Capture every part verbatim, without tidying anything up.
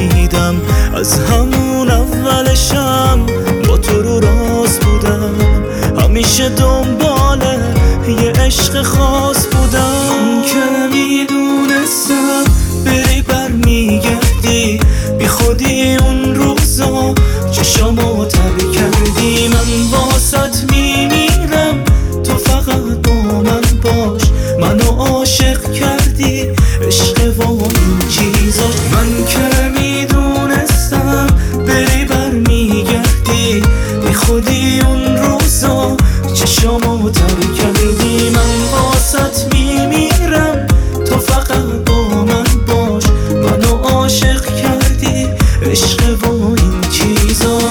فهمیدم از همون اولشم با تو رو راست بودم، همیشه دنبال یه عشق خاص بودم که میدونستم بری برمیگردی، بی خودی اون روزا چشامو تر کردی. من واسط میمیرم تو فقط با من باش، منو عاشق کردی عشق و این چیزا. من که میدونستم بری برمیگردی، بی خودی اون روزا چشامو تر کردی. من واسط میمیرم تو فقط با من باش، منو عاشق کردی عشق و این چیزا.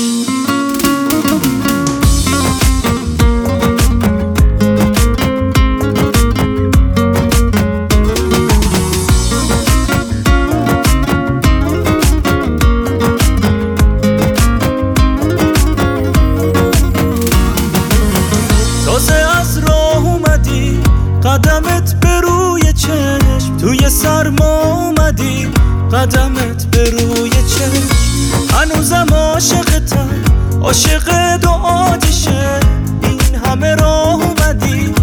تازه از راه اومدی قدمت به روی چشم، توی سرما اومدی قدمت به روی چشم. هنوزم عاشقتم، عاشق دو آتیشه، این همه راه اومدی